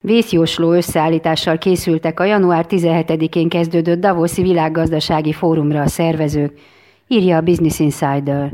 Vészjósló összeállítással készültek a január 17-én kezdődött Davoszi világgazdasági fórumra a szervezők, írja a Business Insider.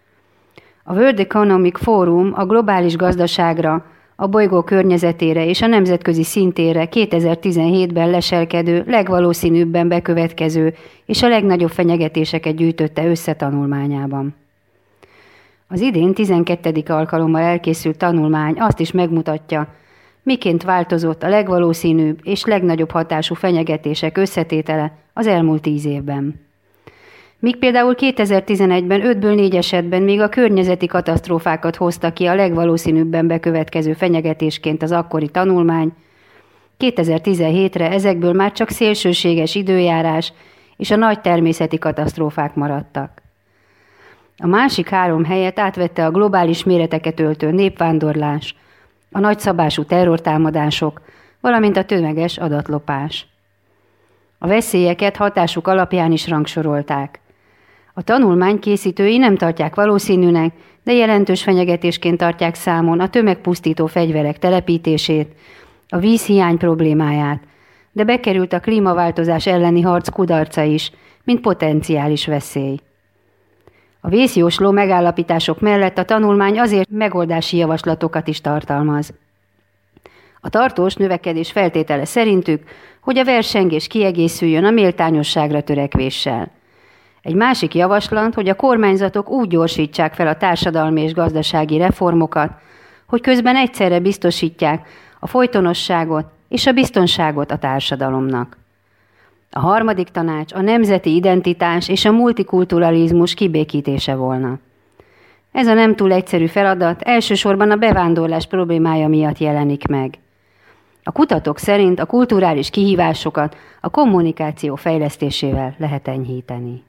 A World Economic Forum a globális gazdaságra, a bolygó környezetére és a nemzetközi szintére 2017-ben leselkedő, legvalószínűbben bekövetkező és a legnagyobb fenyegetéseket gyűjtötte össze tanulmányában. Az idén 12. alkalommal elkészült tanulmány azt is megmutatja, miként változott a legvalószínűbb és legnagyobb hatású fenyegetések összetétele az elmúlt 10 évben. Míg például 2011-ben 5-ből 4 esetben még a környezeti katasztrófákat hozta ki a legvalószínűbben bekövetkező fenyegetésként az akkori tanulmány, 2017-re ezekből már csak szélsőséges időjárás és a nagy természeti katasztrófák maradtak. A másik 3 helyet átvette a globális méreteket öltő népvándorlás, a nagyszabású terrortámadások, valamint a tömeges adatlopás. A veszélyeket hatásuk alapján is rangsorolták. A tanulmány készítői nem tartják valószínűnek, de jelentős fenyegetésként tartják számon a tömegpusztító fegyverek telepítését, a vízhiány problémáját, de bekerült a klímaváltozás elleni harc kudarca is, mint potenciális veszély. A vészjósló megállapítások mellett a tanulmány azért megoldási javaslatokat is tartalmaz. A tartós növekedés feltétele szerintük, hogy a versengés kiegészüljön a méltányosságra törekvéssel. Egy másik javaslat, hogy a kormányzatok úgy gyorsítsák fel a társadalmi és gazdasági reformokat, hogy közben egyszerre biztosítják a folytonosságot és a biztonságot a társadalomnak. A harmadik tanács a nemzeti identitás és a multikulturalizmus kibékítése volna. Ez a nem túl egyszerű feladat elsősorban a bevándorlás problémája miatt jelenik meg. A kutatók szerint a kulturális kihívásokat a kommunikáció fejlesztésével lehet enyhíteni.